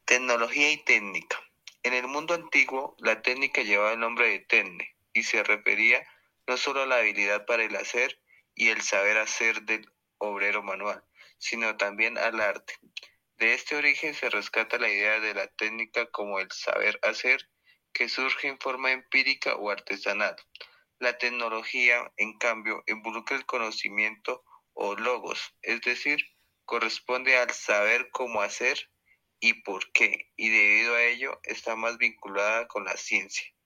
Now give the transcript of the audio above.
Tecnología y técnica. En el mundo antiguo, la técnica llevaba el nombre de tecne y se refería no solo a la habilidad para el hacer y el saber hacer del obrero manual, sino también al arte. De este origen se rescata la idea de la técnica como el saber hacer, que surge en forma empírica o artesanal. La tecnología, en cambio, involucra el conocimiento o logos, es decir, corresponde al saber cómo hacer y por qué, y debido a ello está más vinculada con la ciencia.